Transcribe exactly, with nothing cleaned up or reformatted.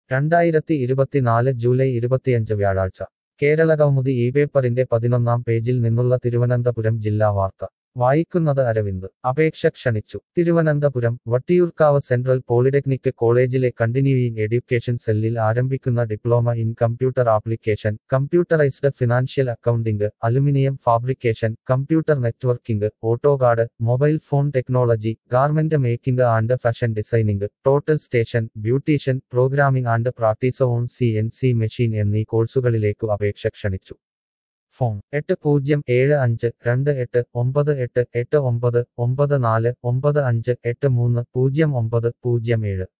രണ്ടായിരത്തി ഇരുപത്തിനാല് ജൂലൈ ഇരുപത്തിയഞ്ച് വ്യാഴാഴ്ച കേരള കൗമുദി ഈ പേപ്പറിന്റെ പതിനൊന്നാം പേജിൽ നിന്നുള്ള തിരുവനന്തപുരം ജില്ലാ വാർത്ത വായിക്കുന്നത് അരവിന്ദ് അപേക്ഷ ക്ഷണിച്ചു തിരുവനന്തപുരം വട്ടിയൂർക്കാവ് സെൻട്രൽ പോളിടെക്നിക് കോളേജിലെ കണ്ടിന്യൂയിങ് എഡ്യൂക്കേഷൻ സെല്ലിൽ ആരംഭിക്കുന്ന diploma in computer application computerised financial accounting aluminium fabrication computer networking AutoCAD mobile phone technology garment making and fashion designing total station beautician programming and practice on C N C machine എന്നീ കോഴ്സുകളിലേക്കു അപേക്ഷ ക്ഷണിച്ചു phone എട്ട് പൂജ്യം ഏഴ് അഞ്ച് രണ്ട് എട്ട് ഒമ്പത് എട്ട് എട്ട് ഒമ്പത് ഒമ്പത് നാല് ഒമ്പത് അഞ്ച് എട്ട് മൂന്ന് പൂജ്യം ഒമ്പത് പൂജ്യം ഏഴ്